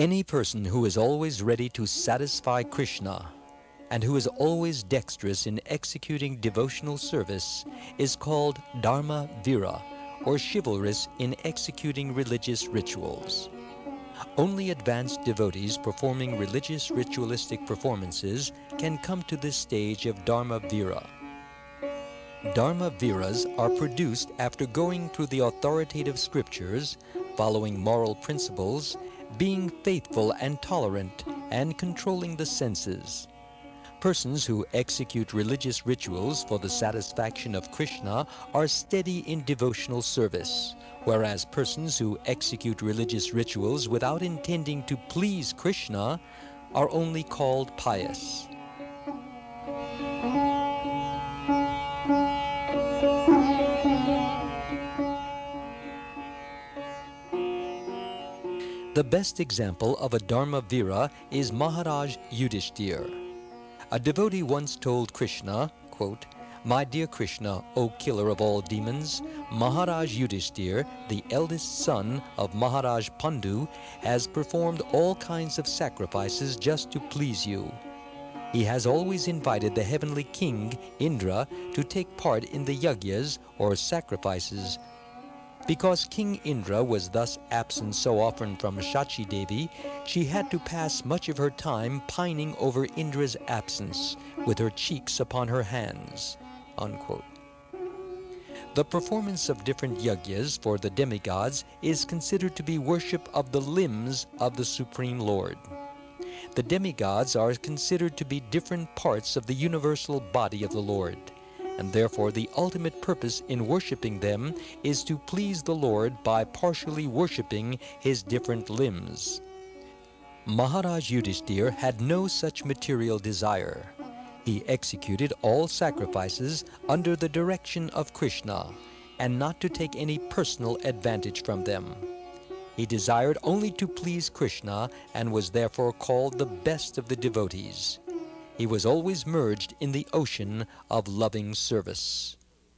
Any person who is always ready to satisfy Krishna and who is always dexterous in executing devotional service is called Dharma Vira, or chivalrous in executing religious rituals. Only advanced devotees performing religious ritualistic performances can come to this stage of Dharma Vira. Dharma Viras are produced after going through the authoritative scriptures, following moral principles, being faithful and tolerant, and controlling the senses. Persons who execute religious rituals for the satisfaction of Krishna are steady in devotional service, whereas persons who execute religious rituals without intending to please Krishna are only called pious. The best example of a Dharma Vira is Maharaj Yudhishthir. A devotee once told Krishna, quote, "My dear Krishna, O killer of all demons, Maharaj Yudhishthir, the eldest son of Maharaj Pandu, has performed all kinds of sacrifices just to please you. He has always invited the heavenly king, Indra, to take part in the yagyas, or sacrifices. Because King Indra was thus absent so often from Shachi Devi, she had to pass much of her time pining over Indra's absence, with her cheeks upon her hands." Unquote. The performance of different yagyas for the demigods is considered to be worship of the limbs of the Supreme Lord. The demigods are considered to be different parts of the universal body of the Lord, and therefore the ultimate purpose in worshiping them is to please the Lord by partially worshiping his different limbs. Maharaj Yudhishthir had no such material desire. He executed all sacrifices under the direction of Krishna, and not to take any personal advantage from them. He desired only to please Krishna and was therefore called the best of the devotees. He was always merged in the ocean of loving service.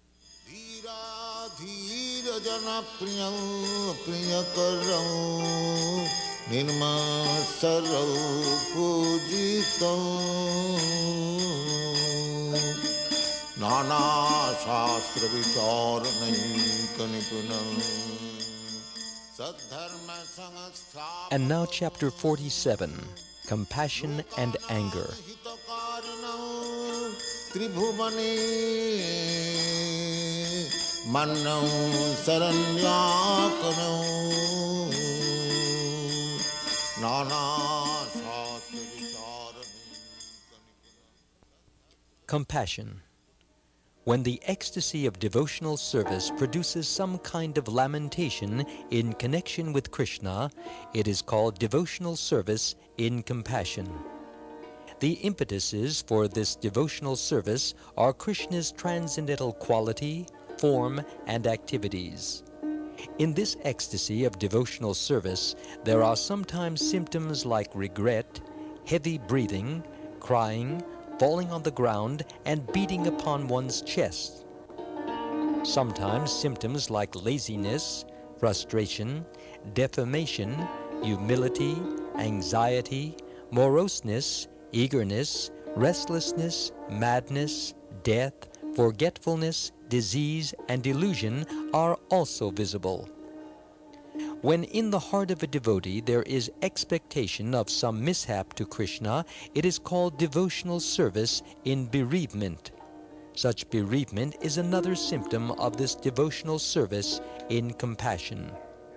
And now chapter 47, Compassion and Anger. Compassion. When the ecstasy of devotional service produces some kind of lamentation in connection with Krishna, it is called devotional service in compassion. The impetuses for this devotional service are Krishna's transcendental quality, form, and activities. In this ecstasy of devotional service, there are sometimes symptoms like regret, heavy breathing, crying, falling on the ground, and beating upon one's chest. Sometimes symptoms like laziness, frustration, defamation, humility, anxiety, moroseness, eagerness, restlessness, madness, death, forgetfulness, disease, and delusion are also visible. When in the heart of a devotee there is expectation of some mishap to Krishna, it is called devotional service in bereavement. Such bereavement is another symptom of this devotional service in compassion.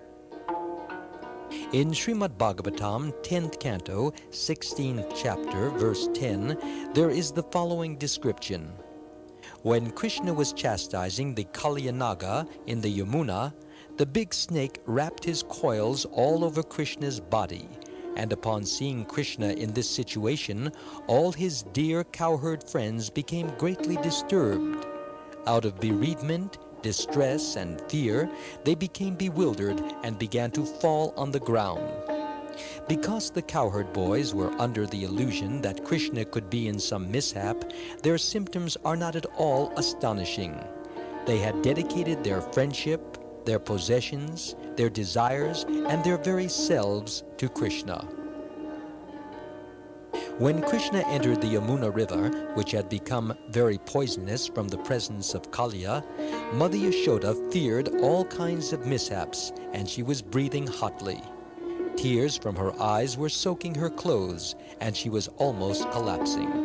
In Srimad Bhagavatam, 10th canto, 16th chapter, verse 10, there is the following description. When Krishna was chastising the Kalyanaga in the Yamuna, the big snake wrapped his coils all over Krishna's body, and upon seeing Krishna in this situation, all his dear cowherd friends became greatly disturbed. Out of bereavement, distress, and fear, they became bewildered and began to fall on the ground. Because the cowherd boys were under the illusion that Krishna could be in some mishap, their symptoms are not at all astonishing. They had dedicated their friendship, their possessions, their desires, and their very selves to Krishna. When Krishna entered the Yamuna river, which had become very poisonous from the presence of Kaliya, Mother Yashoda feared all kinds of mishaps, and she was breathing hotly. Tears from her eyes were soaking her clothes, and she was almost collapsing.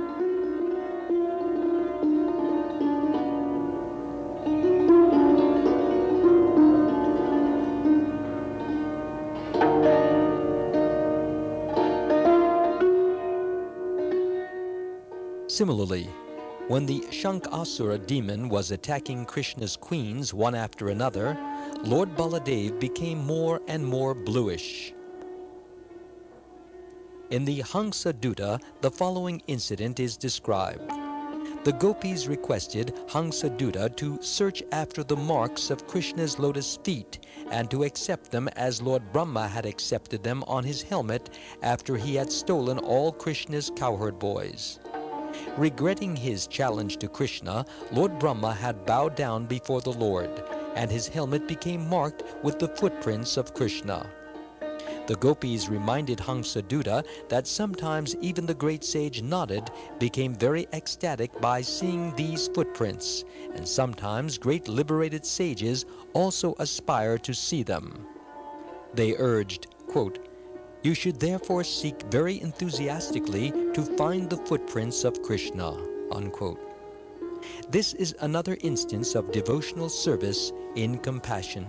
Similarly, when the Shankasura demon was attacking Krishna's queens one after another, Lord Baladev became more and more bluish. In the Hansa Duta, the following incident is described. The gopis requested Hansa Duta to search after the marks of Krishna's lotus feet and to accept them as Lord Brahma had accepted them on his helmet after he had stolen all Krishna's cowherd boys. Regretting his challenge to Krishna, Lord Brahma had bowed down before the Lord, and his helmet became marked with the footprints of Krishna. The gopis reminded Hansa Duta that sometimes even the great sage Narad became very ecstatic by seeing these footprints, and sometimes great liberated sages also aspire to see them. They urged, quote, "You should therefore seek very enthusiastically to find the footprints of Krishna," unquote. This is another instance of devotional service in compassion.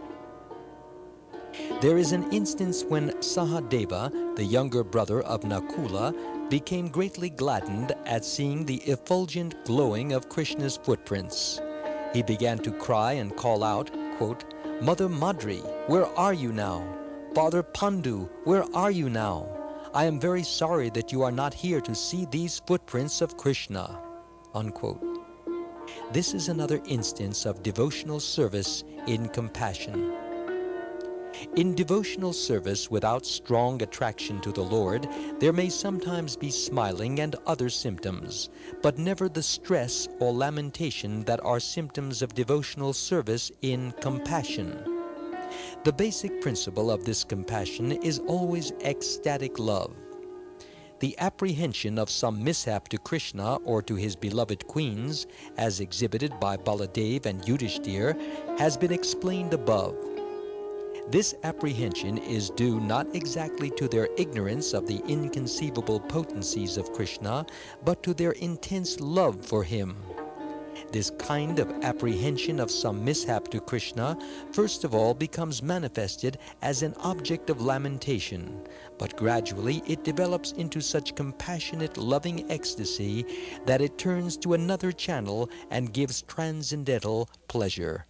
There is an instance when Sahadeva, the younger brother of Nakula, became greatly gladdened at seeing the effulgent glowing of Krishna's footprints. He began to cry and call out, quote, "Mother Madri, where are you now? Father Pandu, where are you now? I am very sorry that you are not here to see these footprints of Krishna," unquote. This is another instance of devotional service in compassion. In devotional service without strong attraction to the Lord, there may sometimes be smiling and other symptoms, but never the stress or lamentation that are symptoms of devotional service in compassion. The basic principle of this compassion is always ecstatic love. The apprehension of some mishap to Krishna or to his beloved queens, as exhibited by Baladev and Yudhishthir, has been explained above. This apprehension is due not exactly to their ignorance of the inconceivable potencies of Krishna, but to their intense love for him. This kind of apprehension of some mishap to Krishna first of all becomes manifested as an object of lamentation, but gradually it develops into such compassionate, loving ecstasy that it turns to another channel and gives transcendental pleasure.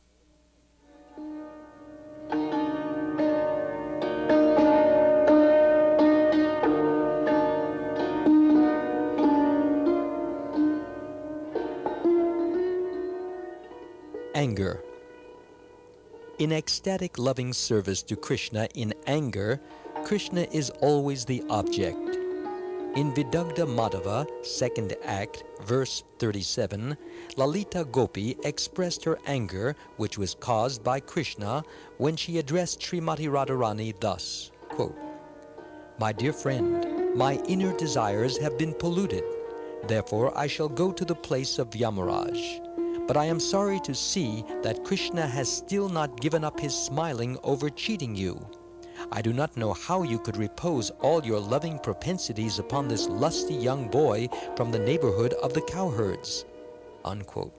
Anger. In ecstatic loving service to Krishna in anger, Krishna is always the object. In Vidagdha Madhava, 2nd Act, verse 37, Lalita Gopi expressed her anger, which was caused by Krishna, when she addressed Srimati Radharani thus, quote, "My dear friend, my inner desires have been polluted. Therefore I shall go to the place of Yamaraj. But I am sorry to see that Krishna has still not given up his smiling over cheating you. I do not know how you could repose all your loving propensities upon this lusty young boy from the neighborhood of the cowherds," unquote.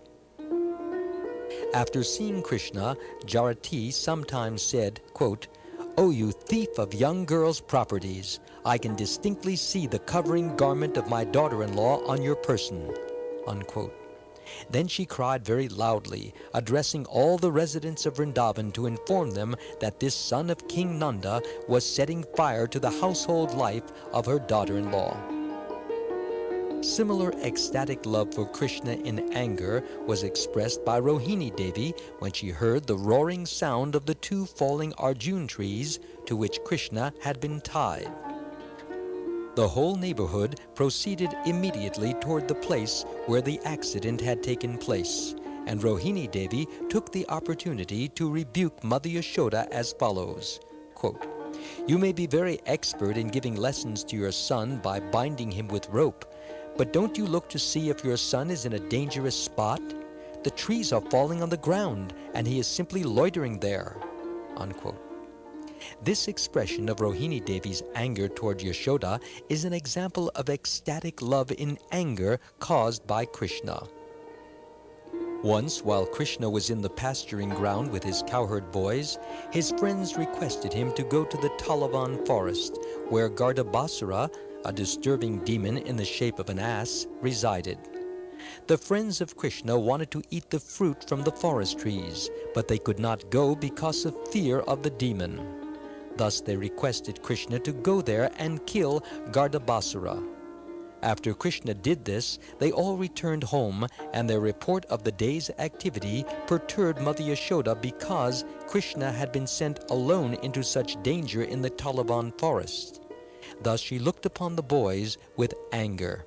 After seeing Krishna, Jarati sometimes said, quote, "O you thief of young girls' properties, I can distinctly see the covering garment of my daughter-in-law on your person," unquote. Then she cried very loudly, addressing all the residents of Vrindavan to inform them that this son of King Nanda was setting fire to the household life of her daughter-in-law. Similar ecstatic love for Krishna in anger was expressed by Rohini Devi when she heard the roaring sound of the two falling Arjun trees to which Krishna had been tied. The whole neighborhood proceeded immediately toward the place where the accident had taken place, and Rohini Devi took the opportunity to rebuke Mother Yashoda as follows, quote, You may be very expert in giving lessons to your son by binding him with rope, but don't you look to see if your son is in a dangerous spot? The trees are falling on the ground, and he is simply loitering there." Unquote. This expression of Rohini Devi's anger toward Yashoda is an example of ecstatic love in anger caused by Krishna. Once, while Krishna was in the pasturing ground with his cowherd boys, his friends requested him to go to the Talavan forest, where Gardabasura, a disturbing demon in the shape of an ass, resided. The friends of Krishna wanted to eat the fruit from the forest trees, but they could not go because of fear of the demon. Thus they requested Krishna to go there and kill Gardabasura. After Krishna did this, they all returned home, and their report of the day's activity perturbed Mother Yashoda because Krishna had been sent alone into such danger in the Talavan forest. Thus she looked upon the boys with anger.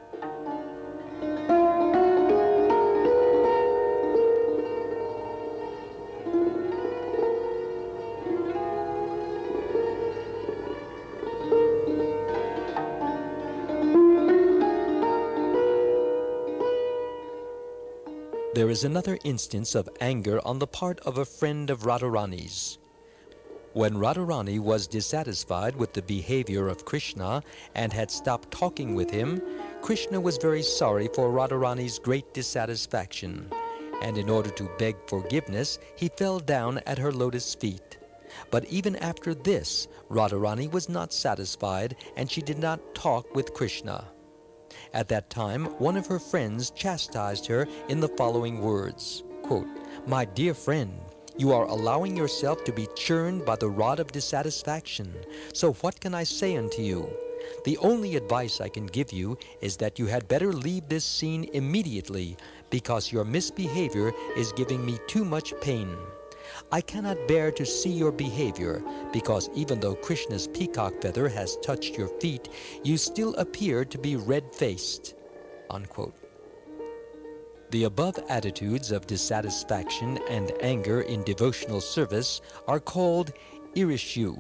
There is another instance of anger on the part of a friend of Radharani's. When Radharani was dissatisfied with the behavior of Krishna and had stopped talking with him, Krishna was very sorry for Radharani's great dissatisfaction, and in order to beg forgiveness, he fell down at her lotus feet. But even after this, Radharani was not satisfied, and she did not talk with Krishna. At that time, one of her friends chastised her in the following words, quote, "My dear friend, you are allowing yourself to be churned by the rod of dissatisfaction. So what can I say unto you? The only advice I can give you is that you had better leave this scene immediately, because your misbehavior is giving me too much pain. I cannot bear to see your behavior, because even though Krishna's peacock feather has touched your feet, you still appear to be red-faced." Unquote. The above attitudes of dissatisfaction and anger in devotional service are called irishu.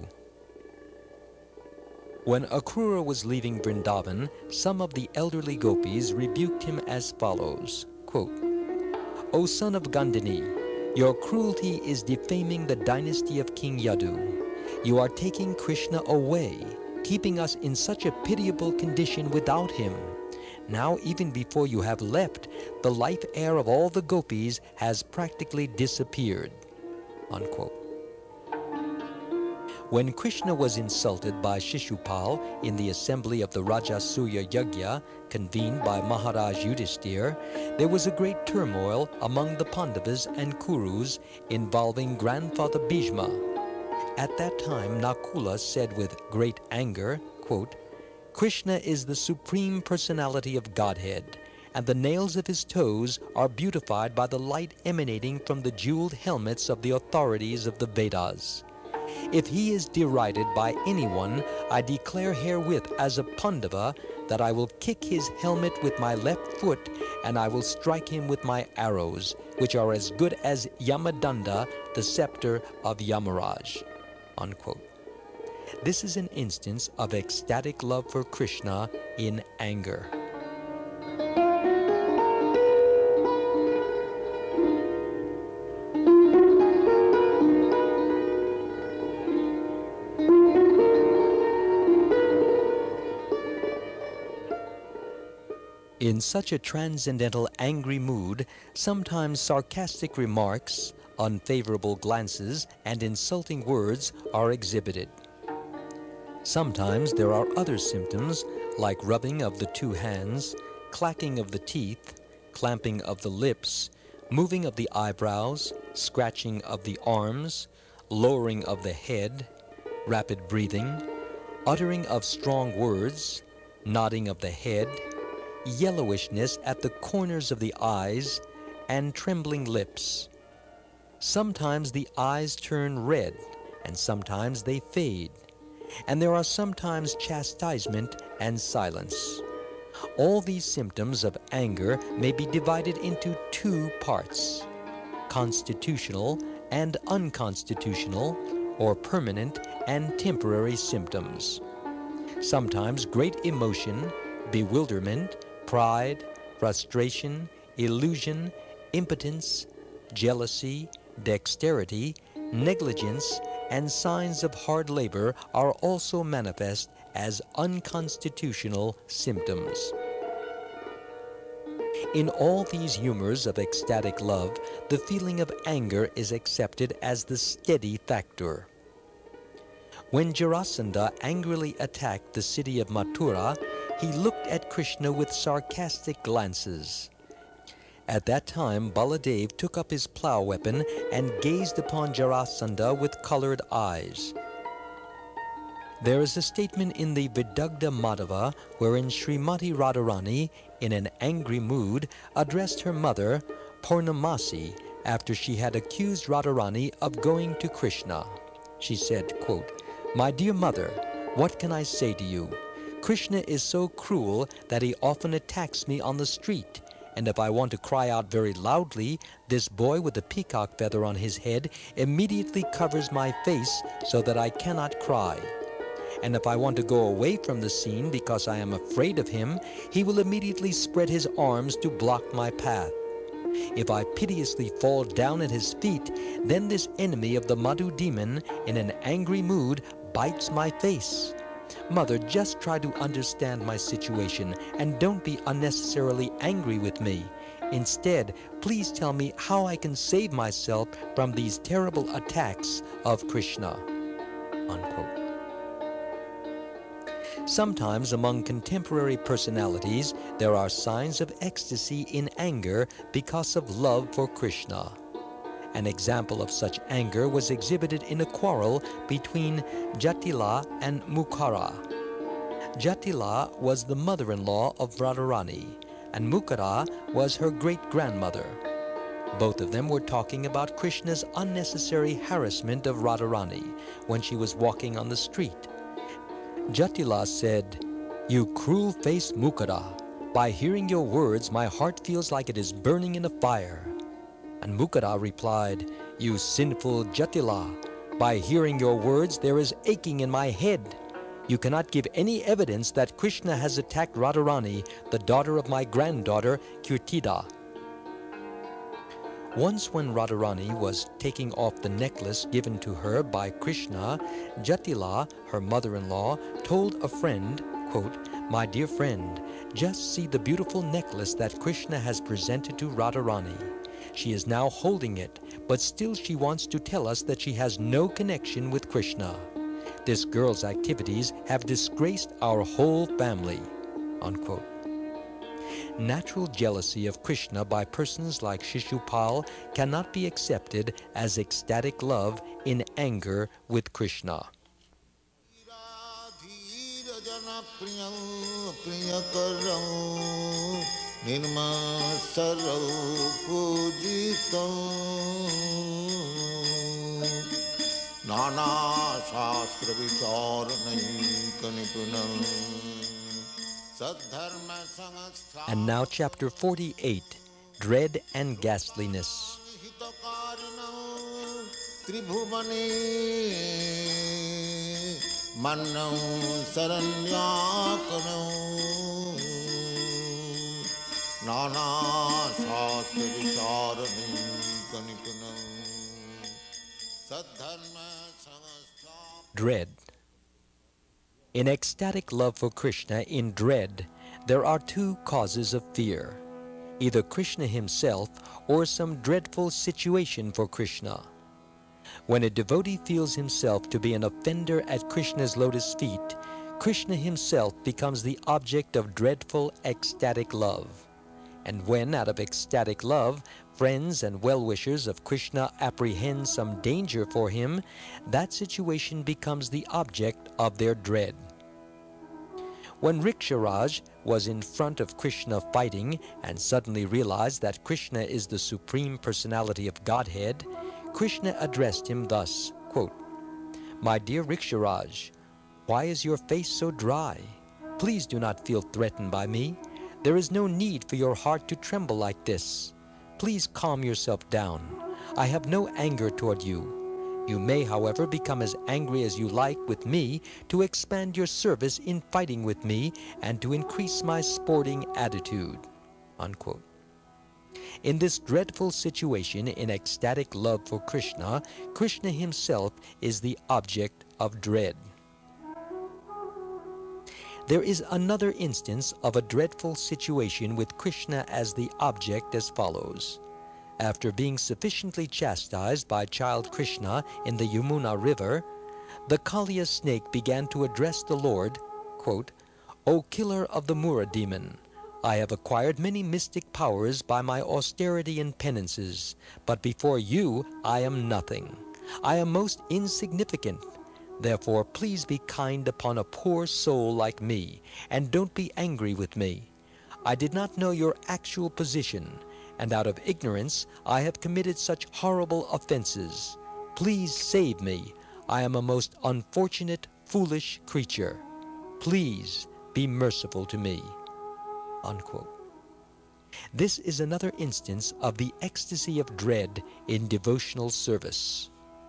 When Akrura was leaving Vrindavan, some of the elderly gopis rebuked him as follows, quote, "O son of Gandhini, your cruelty is defaming the dynasty of King Yadu. You are taking Krishna away, keeping us in such a pitiable condition without him. Now, even before you have left, the life air of all the gopis has practically disappeared." Unquote. When Krishna was insulted by Shishupal in the assembly of the Rajasuya Yajna convened by Maharaj Yudhishthir, there was a great turmoil among the Pandavas and Kurus involving grandfather Bhishma. At that time, Nakula said with great anger, quote, "Krishna is the Supreme Personality of Godhead, and the nails of his toes are beautified by the light emanating from the jeweled helmets of the authorities of the Vedas. If he is derided by anyone, I declare herewith as a Pandava that I will kick his helmet with my left foot, and I will strike him with my arrows, which are as good as Yamadanda, the scepter of Yamaraj." Unquote. This is an instance of ecstatic love for Krishna in anger. In such a transcendental angry mood, sometimes sarcastic remarks, unfavorable glances, and insulting words are exhibited. Sometimes there are other symptoms like rubbing of the two hands, clacking of the teeth, clamping of the lips, moving of the eyebrows, scratching of the arms, lowering of the head, rapid breathing, uttering of strong words, nodding of the head, yellowishness at the corners of the eyes, and trembling lips. Sometimes the eyes turn red, and sometimes they fade, and there are sometimes chastisement and silence. All these symptoms of anger may be divided into two parts, constitutional and unconstitutional, or permanent and temporary symptoms. Sometimes great emotion, bewilderment, pride, frustration, illusion, impotence, jealousy, dexterity, negligence, and signs of hard labor are also manifest as unconstitutional symptoms. In all these humors of ecstatic love, the feeling of anger is accepted as the steady factor. When Jarasandha angrily attacked the city of Mathura, he looked at Krishna with sarcastic glances. At that time, Baladev took up his plough weapon and gazed upon Jarasandha with colored eyes. There is a statement in the Vidagdha Madhava wherein Srimati Radharani, in an angry mood, addressed her mother, Purnamasi, after she had accused Radharani of going to Krishna. She said, quote, "My dear mother, what can I say to you? Krishna is so cruel that he often attacks me on the street, and if I want to cry out very loudly, this boy with a peacock feather on his head immediately covers my face so that I cannot cry. And if I want to go away from the scene because I am afraid of him, he will immediately spread his arms to block my path. If I piteously fall down at his feet, then this enemy of the Madhu demon, in an angry mood, bites my face. Mother, just try to understand my situation and don't be unnecessarily angry with me. Instead, please tell me how I can save myself from these terrible attacks of Krishna." Unquote. Sometimes among contemporary personalities, there are signs of ecstasy in anger because of love for Krishna. An example of such anger was exhibited in a quarrel between Jatila and Mukara. Jatila was the mother-in-law of Radharani, and Mukara was her great-grandmother. Both of them were talking about Krishna's unnecessary harassment of Radharani when she was walking on the street. Jatila said, "You cruel-faced Mukara, by hearing your words my heart feels like it is burning in a fire." And Mukara replied, "You sinful Jatila, by hearing your words there is aching in my head. You cannot give any evidence that Krishna has attacked Radharani, the daughter of my granddaughter Kirtida." Once when Radharani was taking off the necklace given to her by Krishna, Jatila, her mother-in-law, told a friend, quote, "My dear friend, just see the beautiful necklace that Krishna has presented to Radharani. She is now holding it, but still she wants to tell us that she has no connection with Krishna. This girl's activities have disgraced our whole family." Unquote. Natural jealousy of Krishna by persons like Shishupal cannot be accepted as ecstatic love in anger with Krishna. And now chapter 48, Dread and Ghastliness. Dread. In ecstatic love for Krishna, in dread, there are two causes of fear, either Krishna himself or some dreadful situation for Krishna. When a devotee feels himself to be an offender at Krishna's lotus feet, Krishna himself becomes the object of dreadful ecstatic love. And when, out of ecstatic love, friends and well-wishers of Krishna apprehend some danger for him, that situation becomes the object of their dread. When Riksharaj was in front of Krishna fighting and suddenly realized that Krishna is the Supreme Personality of Godhead, Krishna addressed him thus, quote, "My dear Riksharaj, why is your face so dry? Please do not feel threatened by me. There is no need for your heart to tremble like this. Please calm yourself down. I have no anger toward you. You may, however, become as angry as you like with me to expand your service in fighting with me and to increase my sporting attitude." Unquote. In this dreadful situation, in ecstatic love for Krishna, Krishna himself is the object of dread. There is another instance of a dreadful situation with Krishna as the object as follows. After being sufficiently chastised by child Krishna in the Yamuna river, the Kaliya snake began to address the Lord, quote, "O killer of the Mura demon, I have acquired many mystic powers by my austerity and penances, but before you I am nothing. I am most insignificant. Therefore please be kind upon a poor soul like me, and don't be angry with me. I did not know your actual position, and out of ignorance I have committed such horrible offenses. Please save me. I am a most unfortunate, foolish creature. Please be merciful to me." Unquote. This is another instance of the ecstasy of dread in devotional service.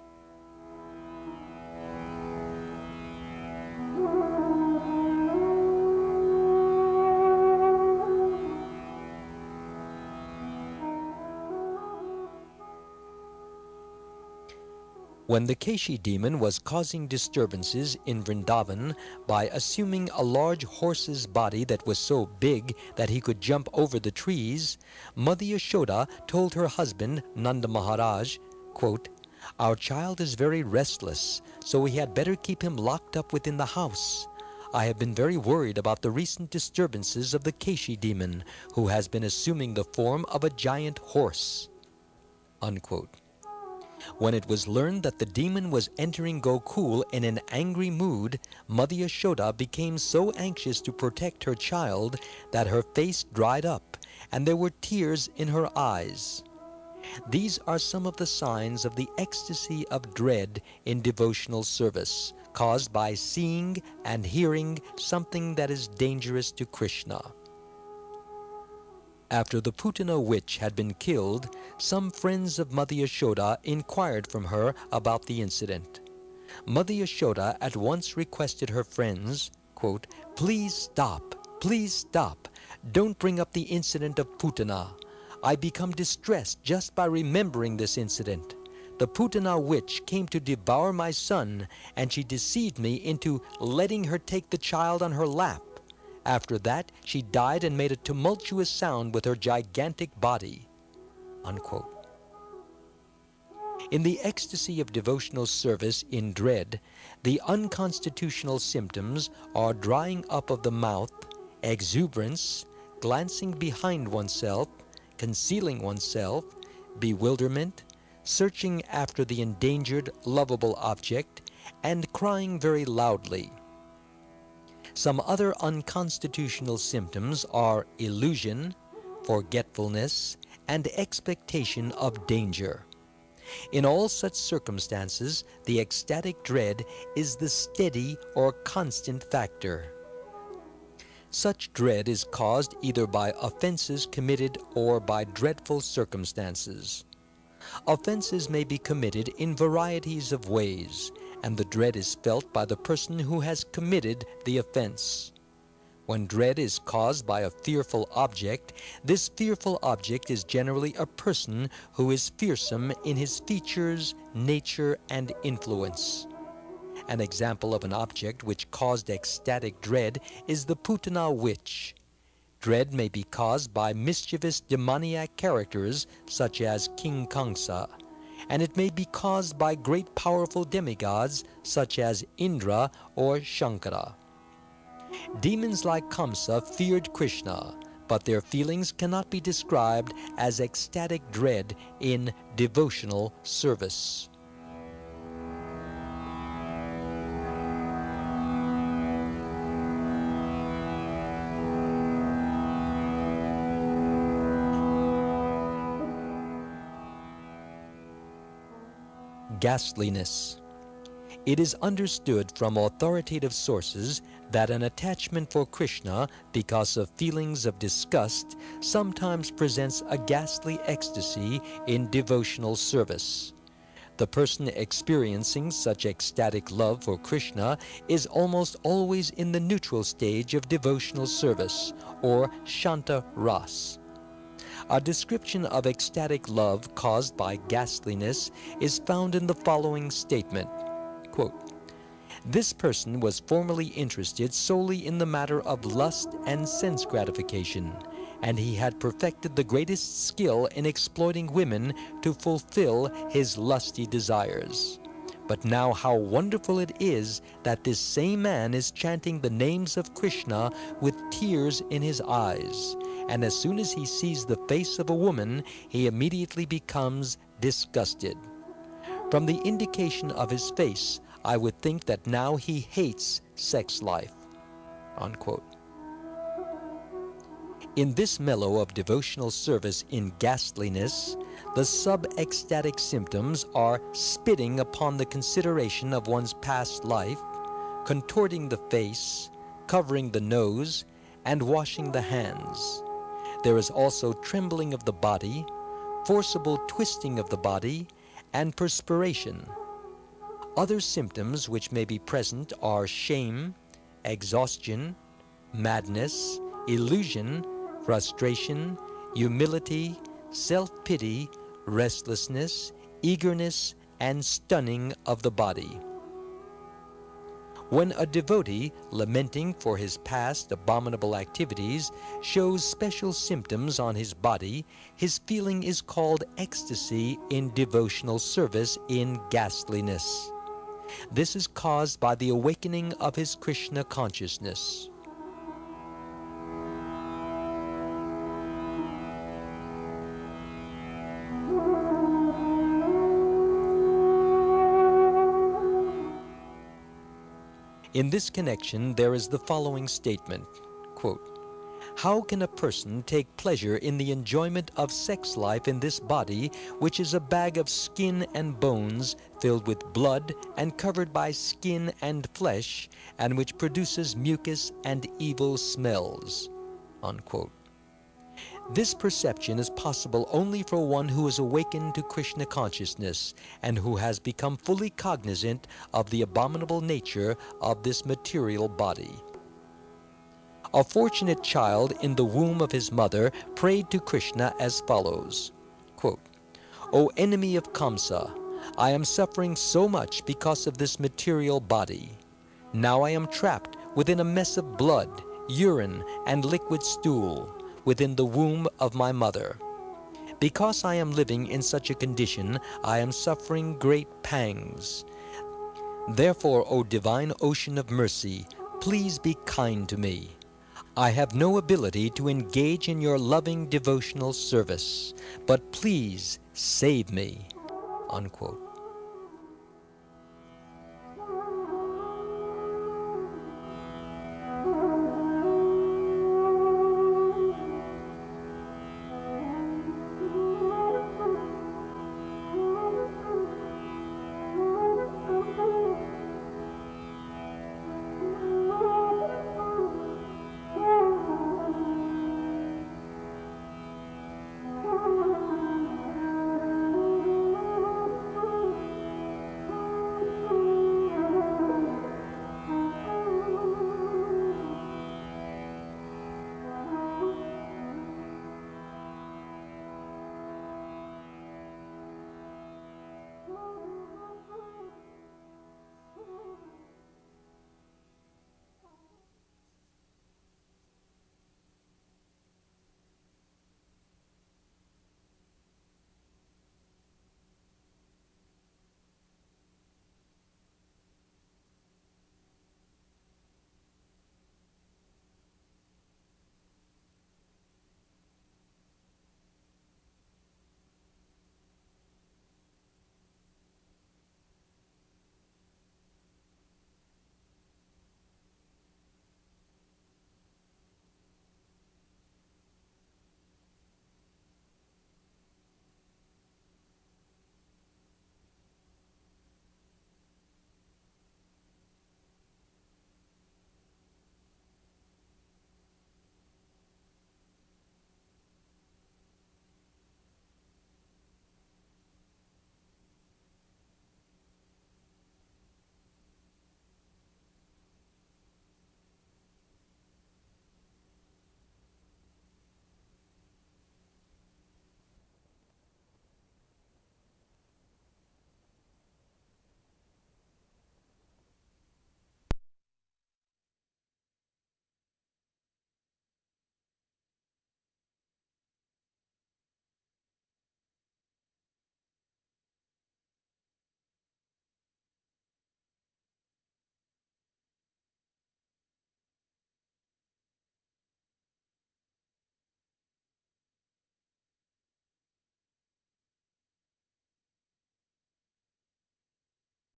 When the Keshi demon was causing disturbances in Vrindavan by assuming a large horse's body that was so big that he could jump over the trees, Mother Yashoda told her husband, Nanda Maharaj, quote, "Our child is very restless, so we had better keep him locked up within the house. I have been very worried about the recent disturbances of the Keshi demon, who has been assuming the form of a giant horse." Unquote. When it was learned that the demon was entering Gokul in an angry mood, Mother Yashoda became so anxious to protect her child that her face dried up and there were tears in her eyes. These are some of the signs of the ecstasy of dread in devotional service, caused by seeing and hearing something that is dangerous to Krishna. After the Putana witch had been killed, some friends of Mother Yashoda inquired from her about the incident. Mother Yashoda at once requested her friends, quote, please stop, don't bring up the incident of Putana. I become distressed just by remembering this incident. The Putana witch came to devour my son, and she deceived me into letting her take the child on her lap. After that, she died and made a tumultuous sound with her gigantic body." Unquote. In the ecstasy of devotional service in dread, the unconstitutional symptoms are drying up of the mouth, exuberance, glancing behind oneself, concealing oneself, bewilderment, searching after the endangered, lovable object, and crying very loudly. Some other unconstitutional symptoms are illusion, forgetfulness, and expectation of danger. In all such circumstances, the ecstatic dread is the steady or constant factor. Such dread is caused either by offenses committed or by dreadful circumstances. Offenses may be committed in varieties of ways, and the dread is felt by the person who has committed the offense. When dread is caused by a fearful object, this fearful object is generally a person who is fearsome in his features, nature, and influence. An example of an object which caused ecstatic dread is the Putana witch. Dread may be caused by mischievous demoniac characters such as King Kamsa, and it may be caused by great powerful demigods such as Indra or Shankara. Demons like Kamsa feared Krishna, but their feelings cannot be described as ecstatic dread in devotional service. Ghastliness. It is understood from authoritative sources that an attachment for Krishna because of feelings of disgust sometimes presents a ghastly ecstasy in devotional service. The person experiencing such ecstatic love for Krishna is almost always in the neutral stage of devotional service, or Shanta Ras. A description of ecstatic love caused by ghastliness is found in the following statement, quote, "This person was formerly interested solely in the matter of lust and sense gratification, and he had perfected the greatest skill in exploiting women to fulfill his lusty desires. But now how wonderful it is that this same man is chanting the names of Krishna with tears in his eyes, and as soon as he sees the face of a woman, he immediately becomes disgusted. From the indication of his face, I would think that now he hates sex life." Unquote. In this mellow of devotional service in ghastliness, the sub-ecstatic symptoms are spitting upon the consideration of one's past life, contorting the face, covering the nose, and washing the hands. There is also trembling of the body, forcible twisting of the body, and perspiration. Other symptoms which may be present are shame, exhaustion, madness, illusion, frustration, humility, self-pity, restlessness, eagerness, and stunning of the body. When a devotee, lamenting for his past abominable activities, shows special symptoms on his body, his feeling is called ecstasy in devotional service in ghastliness. This is caused by the awakening of his Krishna consciousness. In this connection, there is the following statement, quote, "How can a person take pleasure in the enjoyment of sex life in this body, which is a bag of skin and bones, filled with blood and covered by skin and flesh, and which produces mucus and evil smells?" Unquote. This perception is possible only for one who is awakened to Krishna consciousness and who has become fully cognizant of the abominable nature of this material body. A fortunate child in the womb of his mother prayed to Krishna as follows, quote, "O enemy of Kamsa, I am suffering so much because of this material body. Now I am trapped within a mess of blood, urine, and liquid stool within the womb of my mother. Because I am living in such a condition, I am suffering great pangs. Therefore, O divine ocean of mercy, please be kind to me. I have no ability to engage in your loving devotional service, but please save me." Unquote.